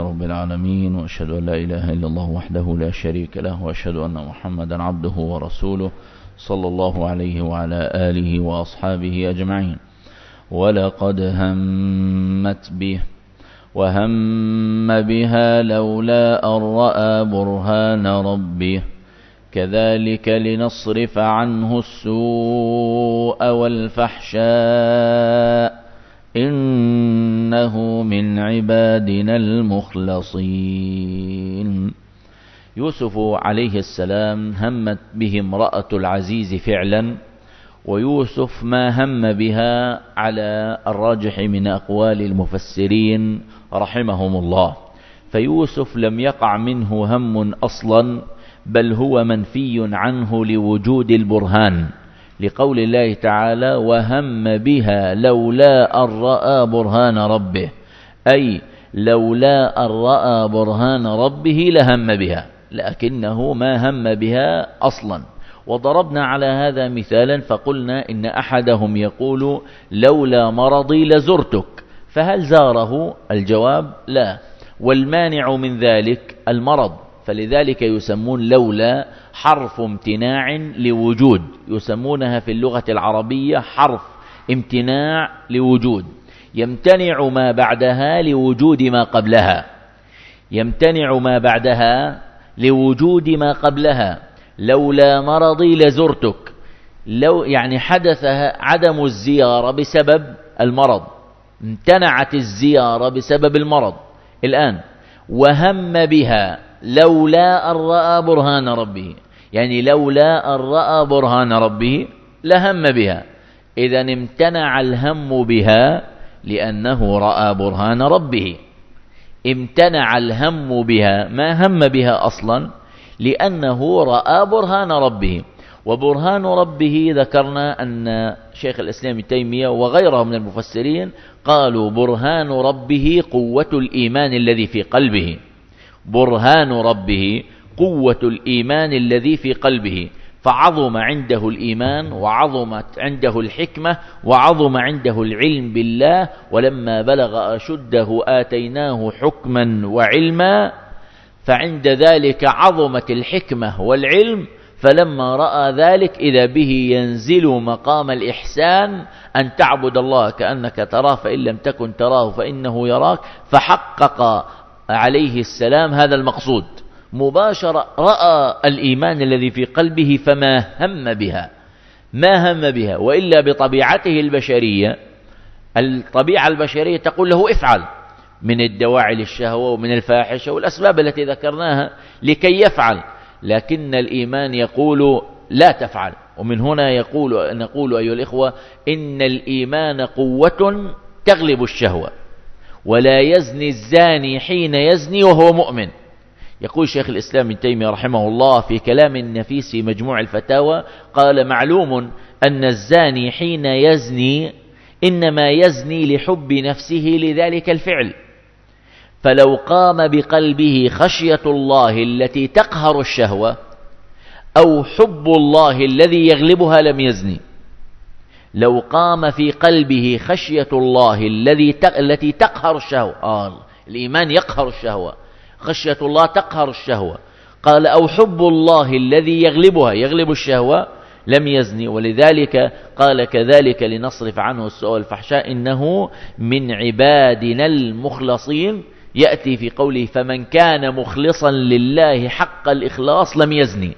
رب العالمين، وأشهد أن لا إله إلا الله وحده لا شريك له، وأشهد أن محمدا عبده ورسوله صلى الله عليه وعلى آله وأصحابه أجمعين. ولقد همت به وهم بها لولا أن رأى برهان ربه كذلك لنصرف عنه السوء والفحشاء إنه من عبادنا المخلصين. يوسف عليه السلام همت به امرأة العزيز فعلا، ويوسف ما هم بها على الراجح من أقوال المفسرين رحمهم الله. فيوسف لم يقع منه هم أصلا، بل هو منفي عنه لوجود البرهان، لقول الله تعالى: وهم بها لولا أن رأى برهان ربه، أي لولا أن رأى برهان ربه لهم بها، لكنه ما هم بها أصلا. وضربنا على هذا مثالا فقلنا إن أحدهم يقول: لولا مرضي لزرتك، فهل زاره؟ الجواب: لا، والمانع من ذلك المرض، فلذلك يسمون لولا حرف امتناع لوجود، يسمونها في اللغة العربية حرف امتناع لوجود، يمتنع ما بعدها لوجود ما قبلها، يمتنع ما بعدها لوجود ما قبلها. لولا مرضي لزرتك، لو يعني حدث عدم الزيارة بسبب المرض، امتنعت الزيارة بسبب المرض. الآن وهم بها لولا أن رأى برهان ربه، يعني لولا أن رأى برهان ربه لهم بها، إذن امتنع الهم بها لأنه رأى برهان ربه. امتنع الهم بها، ما هم بها أصلا، لأنه رأى برهان ربه. وبرهان ربه ذكرنا أن شيخ الإسلام ابن تيمية وغيره من المفسرين قالوا برهان ربه قوة الإيمان الذي في قلبه، برهان ربه قوة الإيمان الذي في قلبه، فعظم عنده الإيمان وعظمت عنده الحكمة وعظم عنده العلم بالله، ولما بلغ أشده آتيناه حكما وعلما، فعند ذلك عظمت الحكمة والعلم، فلما رأى ذلك إذا به ينزل مقام الإحسان أن تعبد الله كأنك تراه فإن لم تكن تراه فإنه يراك، فحقق عليه السلام هذا المقصود مباشرة، رأى الإيمان الذي في قلبه فما هم بها، ما هم بها. وإلا بطبيعته البشرية، الطبيعة البشرية تقول له افعل، من الدواعي للشهوة ومن الفاحشة والأسباب التي ذكرناها لكي يفعل، لكن الإيمان يقول لا تفعل. ومن هنا نقول أيها الإخوة إن الإيمان قوة تغلب الشهوة، ولا يزني الزاني حين يزني وهو مؤمن. يقول شيخ الإسلام ابن تيمية رحمه الله في كلام نفيس في مجموع الفتاوى، قال: معلوم أن الزاني حين يزني إنما يزني لحب نفسه لذلك الفعل، فلو قام بقلبه خشية الله التي تقهر الشهوة أو حب الله الذي يغلبها لم يزني. لو قام في قلبه خشية الله التي تقهر الشهوة، الإيمان يقهر الشهوة، خشية الله تقهر الشهوة، قال أو حب الله الذي يغلب الشهوة لم يزني. ولذلك قال: كذلك لنصرف عنه السوء والفحشاء إنه من عبادنا المخلصين. يأتي في قوله: فمن كان مخلصا لله حق الإخلاص لم يزني،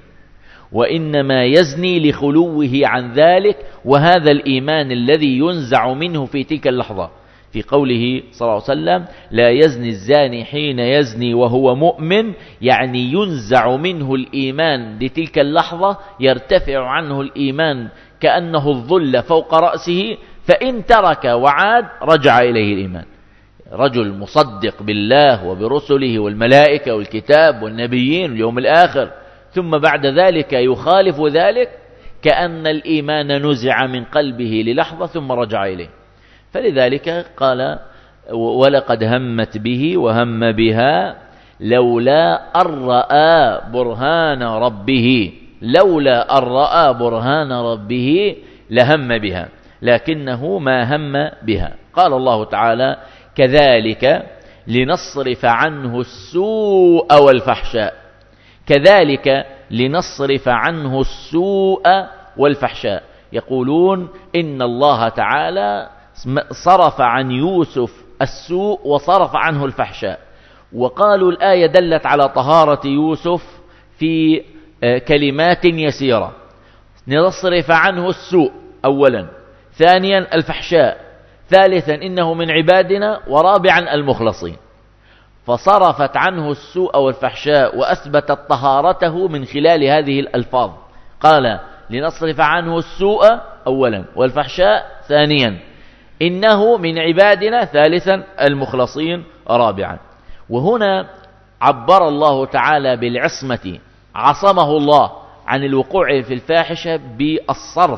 وإنما يزني لخلوه عن ذلك، وهذا الإيمان الذي ينزع منه في تلك اللحظة. في قوله صلى الله عليه وسلم: لا يزني الزاني حين يزني وهو مؤمن، يعني ينزع منه الإيمان لتلك اللحظة، يرتفع عنه الإيمان كأنه الظل فوق رأسه، فإن ترك وعاد رجع إليه الإيمان. رجل مصدق بالله وبرسله والملائكة والكتاب والنبيين واليوم الآخر، ثم بعد ذلك يخالف ذلك، كأن الإيمان نزع من قلبه للحظة ثم رجع إليه. فلذلك قال: ولقد همت به وهم بها لولا أن رأى برهان ربه، لولا أن رأى برهان ربه لهم بها، لكنه ما هم بها. قال الله تعالى: كذلك لنصرف عنه السوء والفحشاء. كذلك لنصرف عنه السوء والفحشاء. يقولون إن الله تعالى صرف عن يوسف السوء وصرف عنه الفحشاء، وقالوا الآية دلت على طهارة يوسف في كلمات يسيرة: نصرف عنه السوء أولا، ثانيا الفحشاء، ثالثا إنه من عبادنا، ورابعا المخلصين. فصرفت عنه السوء والفحشاء وأثبتت طهارته من خلال هذه الألفاظ. قال لنصرف عنه السوء أولا، والفحشاء ثانيا، إنه من عبادنا ثالثا، المخلصين رابعا. وهنا عبر الله تعالى بالعصمة، عصمه الله عن الوقوع في الفاحشة بالصرف،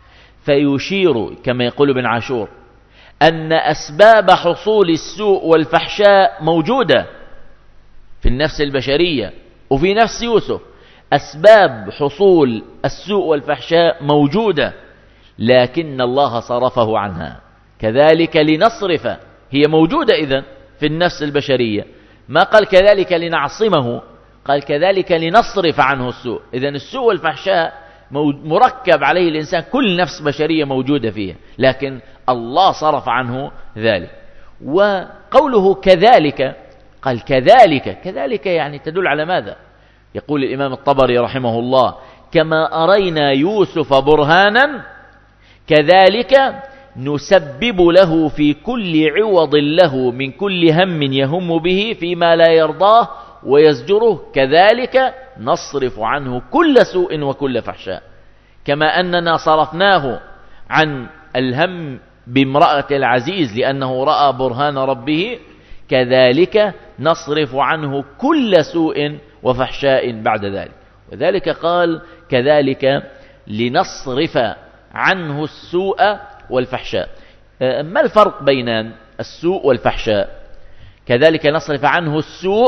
فيشير كما يقول ابن عاشور أن أسباب حصول السوء والفحشاء موجودة في النفس البشرية وفي نفس يوسف. أسباب حصول السوء والفحشاء موجودة، لكن الله صرفه عنها. كذلك لنصرف، هي موجودة إذن في النفس البشرية، ما قال كذلك لنعصمه، قال كذلك لنصرف عنه السوء. إذن السوء والفحشاء مركب عليه الإنسان، كل نفس بشرية موجودة فيها، لكن الله صرف عنه ذلك. وقوله كذلك، قال كذلك يعني تدل على ماذا؟ يقول الإمام الطبري رحمه الله: كما أرينا يوسف برهانا كذلك نسبب له في كل عوض له من كل هم يهم به فيما لا يرضاه ويزجره، كذلك نصرف عنه كل سوء وكل فحشاء. كما أننا صرفناه عن الهم بامرأة العزيز لأنه رأى برهان ربه، كذلك نصرف عنه كل سوء وفحشاء بعد ذلك. وذلك قال كذلك لنصرف عنه السوء والفحشاء. ما الفرق بين السوء والفحشاء؟ كذلك نصرف عنه السوء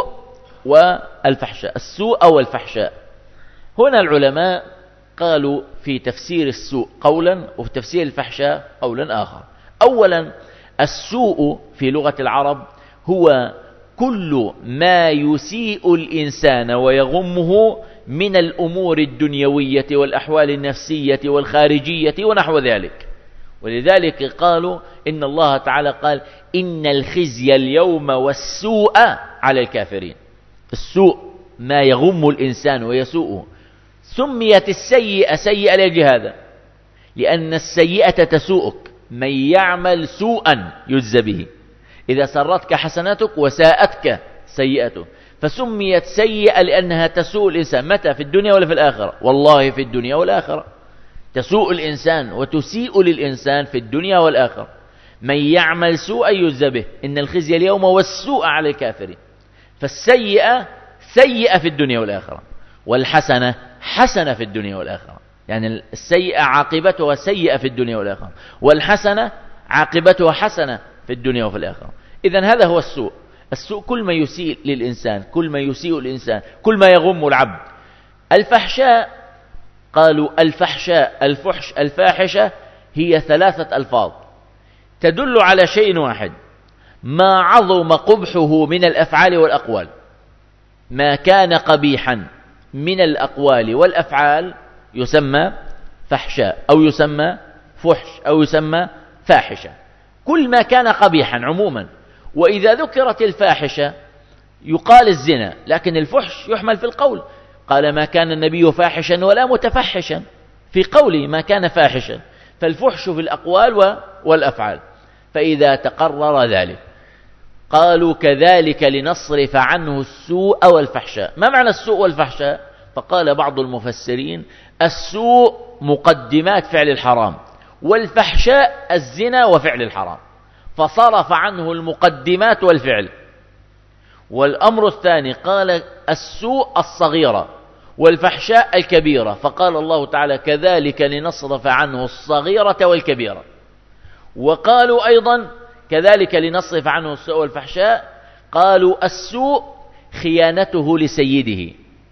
والفحشاء، السوء أو الفحشاء. هنا العلماء قالوا في تفسير السوء قولا، وفي تفسير الفحشاء قولا آخر. أولا، السوء في لغة العرب هو كل ما يسيء الإنسان ويغمه من الأمور الدنيوية والأحوال النفسية والخارجية ونحو ذلك. ولذلك قالوا إن الله تعالى قال: إن الخزي اليوم والسوء على الكافرين. السوء ما يغم الإنسان ويسوءه. سميت السيئة سيئة لأجل هذا، لأن السيئة تسوءك. من يعمل سوءا يجزى به. إذا سرتك حسناتك وساءتك سيئته، فسميت سيئة لأنها تسوء الإنسان. متى؟ في الدنيا ولا في الآخرة؟ والله في الدنيا والآخرة. تسوء الإنسان وتسيء للإنسان في الدنيا والآخرة. من يعمل سوءا يجزى به، إن الخزي اليوم والسوء على الكافرين. فالسيئة سيئة في الدنيا والآخرة، والحسنة حسنة في الدنيا والآخرة. يعني السيئة عاقبتها سيئة في الدنيا والآخرة، والحسنة عاقبتها حسنة في الدنيا وفي الآخرة. إذن هذا هو السوء. السوء كل ما يسيء للإنسان، كل ما يسيء الإنسان، كل ما يغم العبد. الفحشاء، قالوا الفحشاء، الفحش، الفاحشة، هي 3 ألفاظ تدل على شيء واحد: ما عظم قبحه من الأفعال والأقوال. ما كان قبيحا من الأقوال والأفعال يسمى فحشاء، أو يسمى فحش، أو يسمى فاحشة. كل ما كان قبيحا عموما. وإذا ذكرت الفاحشة يقال الزنا، لكن الفحش يحمل في القول. قال: ما كان النبي فاحشا ولا متفحشا، في قوله ما كان فاحشا. فالفحش في الأقوال والأفعال. فإذا تقرر ذلك قالوا كذلك لنصرف عنه السوء والفحشاء. ما معنى السوء والفحشاء؟ فقال بعض المفسرين: السوء مقدمات فعل الحرام، والفحشاء الزنا وفعل الحرام، فصرف عنه المقدمات والفعل. والأمر الثاني قال: السوء الصغيرة والفحشاء الكبيرة، فقال الله تعالى: كذلك لنصرف عنه الصغيرة والكبيرة. وقالوا أيضا كذلك لنصرف عنه السوء والفحشاء، قالوا السوء خيانته لسيده،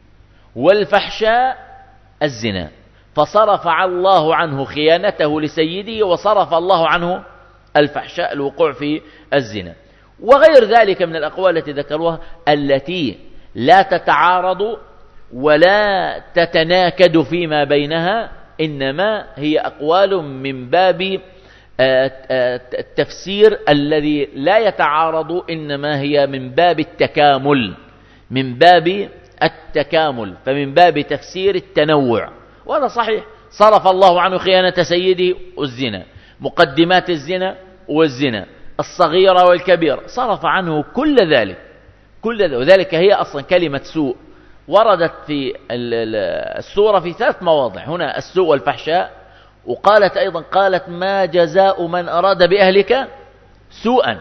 والفحشاء الزنا، فصرف الله عنه خيانته لسيده، وصرف الله عنه الفحشاء الوقوع في الزنا. وغير ذلك من الأقوال التي ذكروها التي لا تتعارض ولا تتناكد فيما بينها، إنما هي أقوال من باب التفسير الذي لا يتعارض، إنما هي من باب التكامل، من باب التكامل، فمن باب تفسير التنوع. وهذا صحيح. صرف الله عنه خيانة سيده والزنا، مقدمات الزنا والزنا، الصغيرة والكبيرة، صرف عنه كل ذلك. وذلك هي أصلا كلمة سوء وردت في السورة في 3 مواضع، هنا السوء والفحشاء، وقالت أيضا قالت ما جزاء من أراد بأهلك سوءا،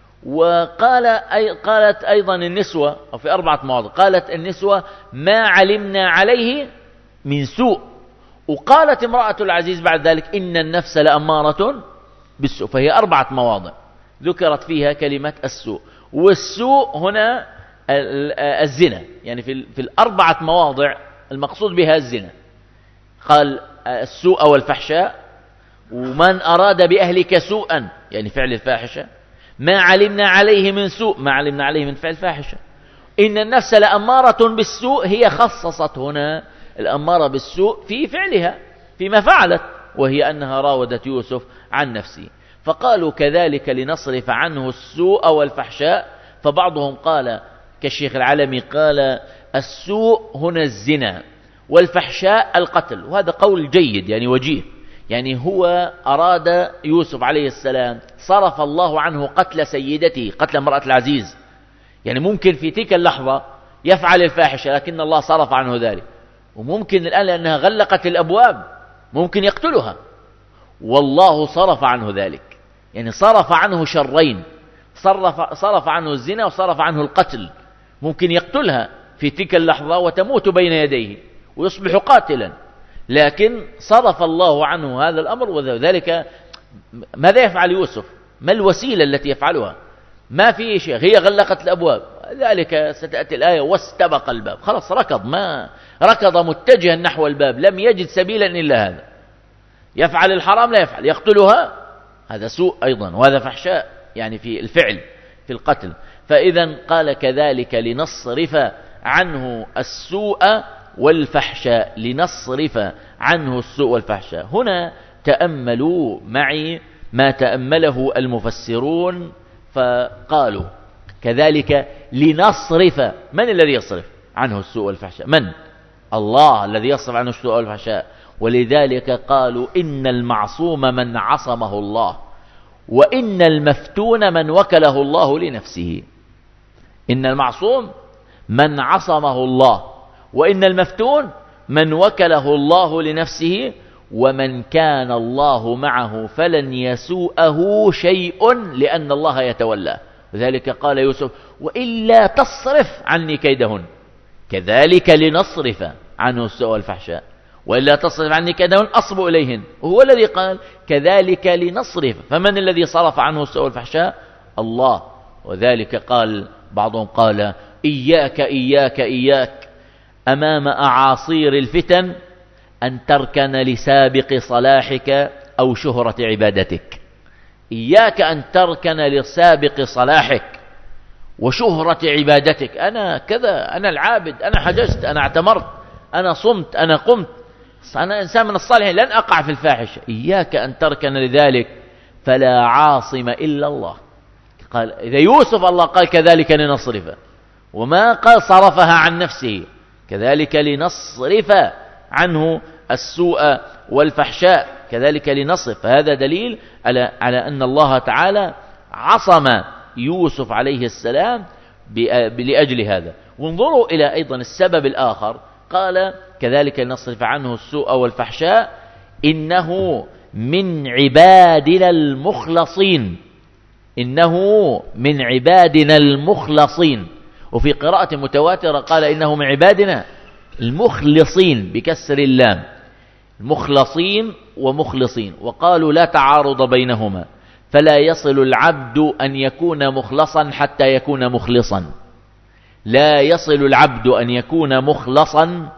قالت أيضا النسوة، أو في 4 مواضع قالت النسوة ما علمنا عليه من سوء، وقالت امرأة العزيز بعد ذلك إن النفس لأمارة بالسوء. فهي 4 مواضع ذكرت فيها كلمة السوء. والسوء هنا الزنا، يعني في 4 مواضع المقصود بها الزنا. قال السوء والفحشاء، ومن أراد بأهلك سوءا يعني فعل الفاحشة، ما علمنا عليه من سوء، ما علمنا عليه من فعل الفاحشة، إن النفس لأمارة بالسوء، هي خصصت هنا الأمارة بالسوء في فعلها فيما فعلت، وهي أنها راودت يوسف عن نفسه. فقالوا كذلك لنصرف عنه السوء والفحشاء. فبعضهم قال كالشيخ العلمي قال السوء هنا الزنا والفحشاء القتل، وهذا قول جيد يعني وجيه. يعني هو أراد يوسف عليه السلام صرف الله عنه قتل سيدته، قتل امرأة العزيز، يعني ممكن في تلك اللحظة يفعل الفاحشة لكن الله صرف عنه ذلك، وممكن الآن لأنها غلقت الأبواب ممكن يقتلها، والله صرف عنه ذلك، يعني صرف عنه شرين، صرف عنه الزنا وصرف عنه القتل، ممكن يقتلها في تلك اللحظة وتموت بين يديه ويصبح قاتلا، لكن صرف الله عنه هذا الأمر. وذلك ماذا يفعل يوسف؟ ما الوسيلة التي يفعلها؟ ما في شيء، هي غلقت الأبواب، ذلك ستأتي الآية واستبق الباب، خلاص ركض متجها نحو الباب، لم يجد سبيلا إلا هذا. يفعل الحرام لا يفعل، يقتلها، هذا سوء أيضا، وهذا فحشاء يعني في الفعل في القتل. فإذا قال كذلك لنصرف عنه السوء والفحشاء، لنصرف عنه السوء والفحشاء. هنا تأملوا معي ما تأمله المفسرون، فقالوا كذلك لنصرف، من الذي يصرف عنه السوء والفحشاء؟ من؟ الله الذي يصرف عنه السوء والفحشاء. ولذلك قالوا إن المعصوم من عصمه الله، وإن المفتون من وكله الله لنفسه. إن المعصوم من عصمه الله، وإن المفتون من وكله الله لنفسه، ومن كان الله معه فلن يسوءه شيء لأن الله يتولاه. وذلك قال يوسف وإلا تصرف عني كيدهن كذلك لنصرف عنه السوء والفحشاء، وإلا تصرف عني كيدهن أصب إليهن، وهو الذي قال كذلك لنصرف. فمن الذي صرف عنه السوء والفحشاء؟ الله. وذلك قال بعضهم قال إياك إياك إياك أمام أعاصير الفتن أن تركن لسابق صلاحك أو شهرة عبادتك. إياك أن تركن لسابق صلاحك وشهرة عبادتك. أنا كذا، أنا العابد، أنا حججت، أنا اعتمرت، أنا صمت، أنا قمت، أنا إنسان من الصالحين، لن أقع في الفاحشة. إياك أن تركن لذلك فلا عاصم إلا الله. قال إذا يوسف الله قال كذلك لنصرفه، وما قال صرفها عن نفسه، كذلك لنصرف عنه السوء والفحشاء، كذلك لنصرف. فهذا دليل على أن الله تعالى عصم يوسف عليه السلام لأجل هذا. وانظروا إلى أيضا السبب الآخر، قال كذلك لنصرف عنه السوء والفحشاء إنه من عبادنا المخلصين، إنه من عبادنا المخلصين. وفي قراءة متواترة قال إنه من عبادنا المخلصين بكسر اللام، مخلصين ومخلصين. وقالوا لا تعارض بينهما، فلا يصل العبد أن يكون مخلصا حتى يكون مخلصا، لا يصل العبد أن يكون مخلصا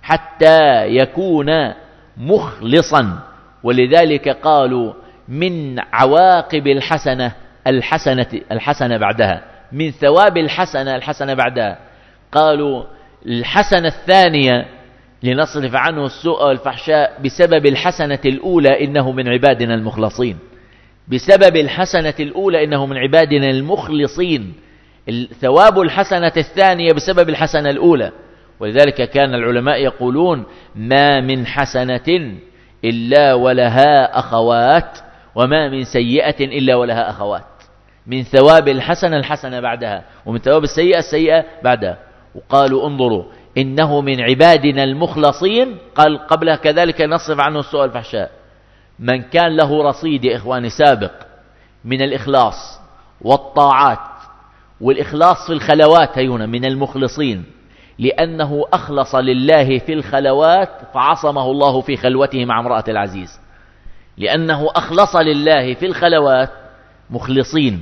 حتى يكون مخلصا. ولذلك قالوا من عواقب الحسنة الحسنة بعدها، من ثواب الحسنة بعدها. قالوا الحسنة الثانية لنصرف عنه السوء والفحشاء بسبب الحسنة الأولى إنه من عبادنا المخلصين، بسبب الحسنة الأولى إنه من عبادنا المخلصين. ثواب الحسنة الثانية بسبب الحسنة الأولى. ولذلك كان العلماء يقولون ما من حسنة إلا ولها أخوات، وما من سيئة إلا ولها أخوات. من ثواب الحسنة بعدها، ومن ثواب السيئة بعدها. وقالوا انظروا إنه من عبادنا المخلصين، قال قبلها كذلك نصرف عنه السوء والفحشاء. من كان له رصيد يا إخواني سابق من الإخلاص والطاعات، والإخلاص في الخلوات هيونا من المخلصين، لأنه أخلص لله في الخلوات فعصمه الله في خلوته مع امرأة العزيز. لأنه أخلص لله في الخلوات مخلصين،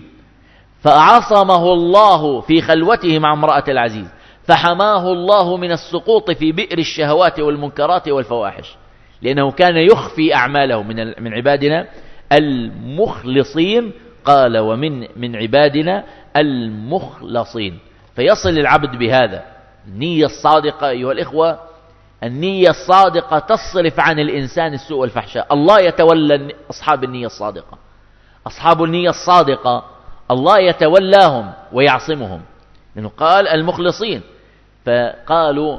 فعصمه الله في خلوته مع امرأة العزيز، فحماه الله من السقوط في بئر الشهوات والمنكرات والفواحش، لأنه كان يخفي أعماله من عبادنا المخلصين. قال ومن عبادنا المخلصين. فيصل العبد بهذا النية الصادقة. أيها الإخوة، النية الصادقة تصرف عن الإنسان السوء والفحشاء. الله يتولى أصحاب النية الصادقة. أصحاب النية الصادقة الله يتولاهم ويعصمهم، لأنه قال المخلصين. فقالوا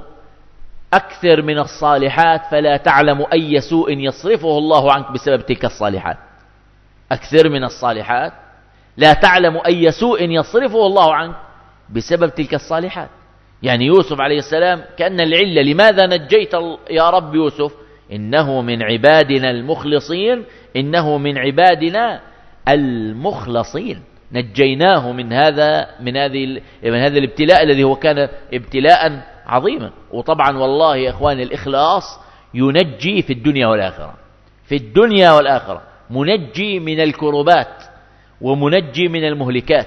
أكثر من الصالحات فلا تعلم أي سوء يصرفه الله عنك بسبب تلك الصالحات. أكثر من الصالحات لا تعلم أي سوء يصرفه الله عنك بسبب تلك الصالحات. يعني يوسف عليه السلام كأن العلة لماذا نجيت يا رب يوسف، إنه من عبادنا المخلصين، إنه من عبادنا المخلصين. نجيناه من هذا الابتلاء الذي هو كان ابتلاء عظيما. وطبعا والله يا إخواني الإخلاص ينجي في الدنيا والآخرة، في الدنيا والآخرة، منجي من الكربات ومنجي من المهلكات.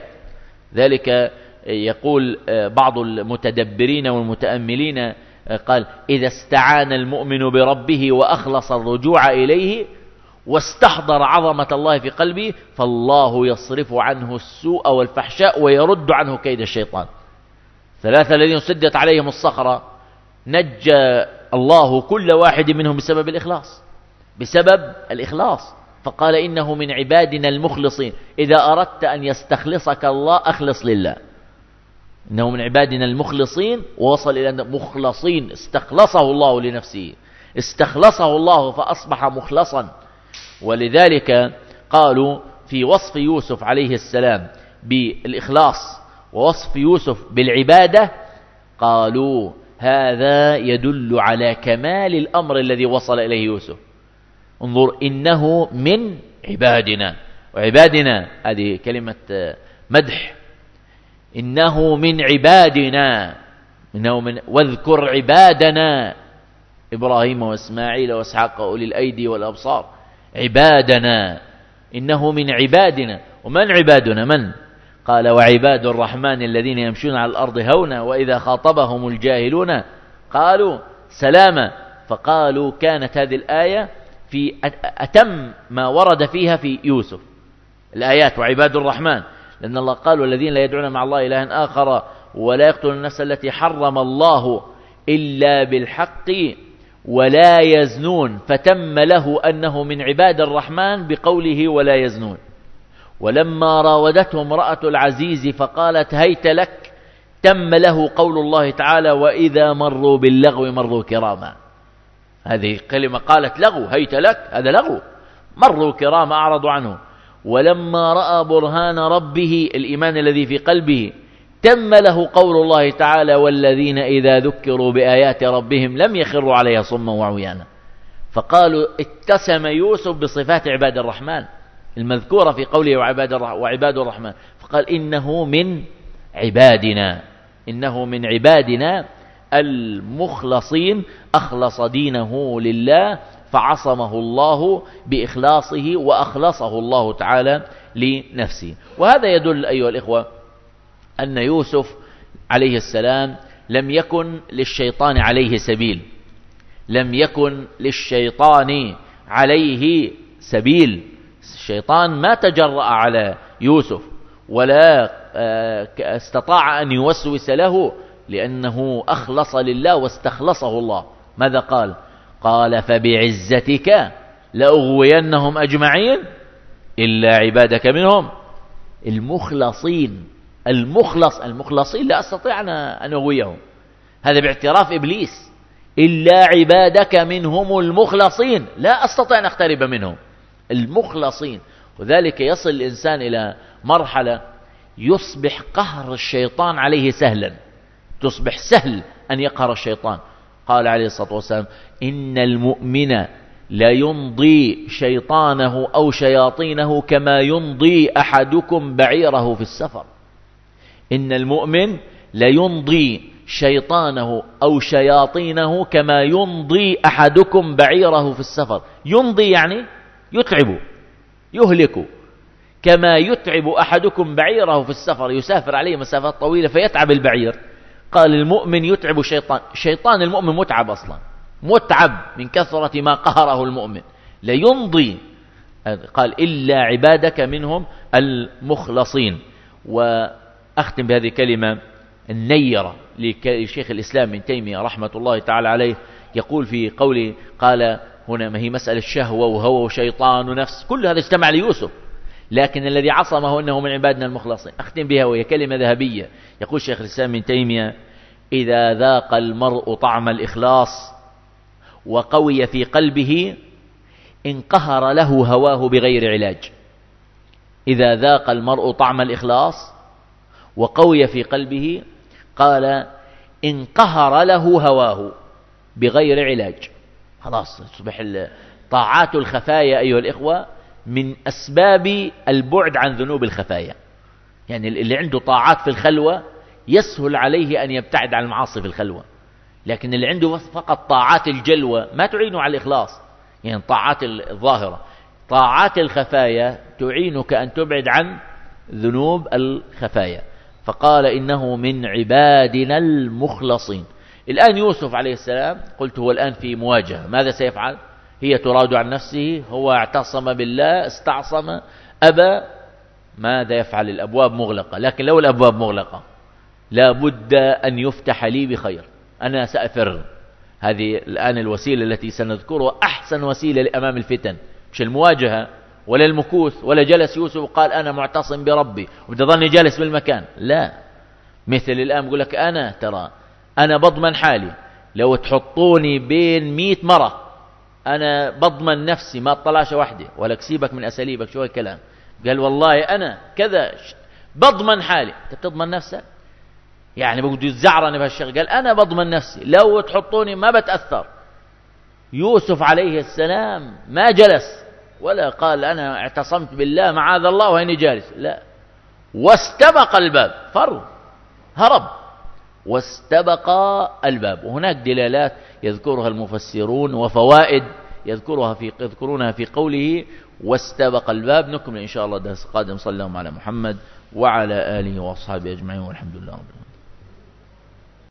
ذلك يقول بعض المتدبرين والمتأملين قال إذا استعان المؤمن بربه وأخلص الرجوع إليه واستحضر عظمة الله في قلبه فالله يصرف عنه السوء والفحشاء ويرد عنه كيد الشيطان. ثلاثة الذين سدت عليهم الصخرة نجى الله كل واحد منهم بسبب الإخلاص، بسبب الإخلاص. فقال إنه من عبادنا المخلصين. إذا أردت أن يستخلصك الله أخلص لله. إنه من عبادنا المخلصين، ووصل إلى مخلصين استخلصه الله لنفسه، استخلصه الله فأصبح مخلصا. ولذلك قالوا في وصف يوسف عليه السلام بالإخلاص ووصف يوسف بالعبادة، قالوا هذا يدل على كمال الأمر الذي وصل إليه يوسف. انظر إنه من عبادنا، وعبادنا هذه كلمة مدح. إنه من عبادنا، واذكر عبادنا إبراهيم وإسماعيل وإسحاق أولي الأيدي والأبصار. عبادنا، إنه من عبادنا. ومن عبادنا؟ من؟ قال وعباد الرحمن الذين يمشون على الأرض هونا وإذا خاطبهم الجاهلون قالوا سلاما. فقالوا كانت هذه الآية في أتم ما ورد فيها في يوسف الآيات وعباد الرحمن، لأن الله قال والذين لا يدعون مع الله إلها آخر ولا يقتلون النفس التي حرم الله إلا بالحق ولا يزنون، فتم له أنه من عباد الرحمن بقوله ولا يزنون. ولما راودته امرأة العزيز فقالت هيت لك، تم له قول الله تعالى وإذا مروا باللغو مروا كراما. هذه كلمة قالت لغو، هيت لك، هذا لغو، مروا كراما أعرضوا عنه. ولما رأى برهان ربه، الإيمان الذي في قلبه، تم له قول الله تعالى والذين إذا ذكروا بآيات ربهم لم يخروا عليها صما وعميانا. فقالوا اتسم يوسف بصفات عباد الرحمن المذكورة في قوله وعباد الرحمن، فقال إنه من عبادنا، إنه من عبادنا المخلصين، أخلص دينه لله فعصمه الله بإخلاصه وأخلصه الله تعالى لنفسه. وهذا يدل أيها الإخوة أن يوسف عليه السلام لم يكن للشيطان عليه سبيل، لم يكن للشيطان عليه سبيل. الشيطان ما تجرأ على يوسف ولا استطاع أن يوسوس له، لأنه أخلص لله واستخلصه الله. ماذا قال؟ قال فبعزتك لأغوينهم أجمعين إلا عبادك منهم المخلصين. المخلصين لا أستطيع أن أغويهم، هذا باعتراف إبليس. إلا عبادك منهم المخلصين، لا أستطيع أن أقترب منهم. المخلصين. وذلك يصل الإنسان إلى مرحلة يصبح قهر الشيطان عليه سهلا، تصبح سهل أن يقهر الشيطان. قال عليه الصلاة والسلام: إن المؤمن لا يمضي شيطانه أو شياطينه كما يمضي أحدكم بعيره في السفر. إن المؤمن لا يمضي شيطانه أو شياطينه كما يمضي أحدكم بعيره في السفر. يمضي يعني يتعب، يهلك. كما يتعب أحدكم بعيره في السفر، يسافر عليه مسافات طويلة فيتعب البعير. قال المؤمن يتعب شيطان المؤمن متعب أصلا، متعب من كثرة ما قهره المؤمن. لا يمضي. قال إلا عبادك منهم المخلصين. وأختم بهذه الكلمة النيرة لشيخ الإسلام ابن تيمية رحمة الله تعالى عليه، يقول في قوله: قال هنا ما هي مسألة شهوة وهوى وشيطان ونفس، كل هذا اجتمع ليوسف، لكن الذي عصمه أنه من عبادنا المخلصين. أختم بها وهي كلمة ذهبية. يقول شيخ الإسلام ابن تيمية: إذا ذاق المرء طعم الإخلاص وقوي في قلبه انقهر له هواه بغير علاج. إذا ذاق المرء طعم الإخلاص وقوي في قلبه، قال انقهر له هواه بغير علاج. خلاص تصبح طاعات الخفايا أيها الإخوة من أسباب البعد عن ذنوب الخفايا. يعني اللي عنده طاعات في الخلوة يسهل عليه أن يبتعد عن المعاصي في الخلوة، لكن اللي عنده فقط طاعات الجلوة ما تعينه على الإخلاص. يعني طاعات الظاهرة، طاعات الخفايا تعينك أن تبعد عن ذنوب الخفايا. فقال إنه من عبادنا المخلصين. الآن يوسف عليه السلام قلت هو الآن في مواجهة، ماذا سيفعل؟ هي تراد عن نفسه، هو اعتصم بالله، استعصم، أبى، ماذا يفعل؟ الأبواب مغلقة. لكن لو الأبواب مغلقة لا بد أن يفتح لي بخير، أنا سأفر. هذه الآن الوسيلة التي سنذكرها أحسن وسيلة لأمام الفتن، مش المواجهة ولا المكوث ولا جلس يوسف وقال أنا معتصم بربي وبتظني جالس بالمكان. لا، مثل الآن بقول لك أنا ترى أنا بضمن حالي، لو تحطوني بين 100 مرة أنا بضمن نفسي ما اطلعش وحدي. ولا كسيبك من أساليبك، شو الكلام؟ قال والله أنا كذا بضمن حالي. أنت بتضمن نفسك؟ يعني بده يتزعرني بهالشيء. قال أنا بضمن نفسي، لو تحطوني ما بتأثر. يوسف عليه السلام ما جلس ولا قال أنا اعتصمت بالله معاذ الله وهيني جالس، لا، واستبق الباب، فر، هرب واستبق الباب. وهناك دلالات يذكرها المفسرون وفوائد يذكرونها في قوله واستبق الباب. نكمل إن شاء الله درس قادم. صلى الله على محمد وعلى آله وأصحابه أجمعين، والحمد لله رب العالمين.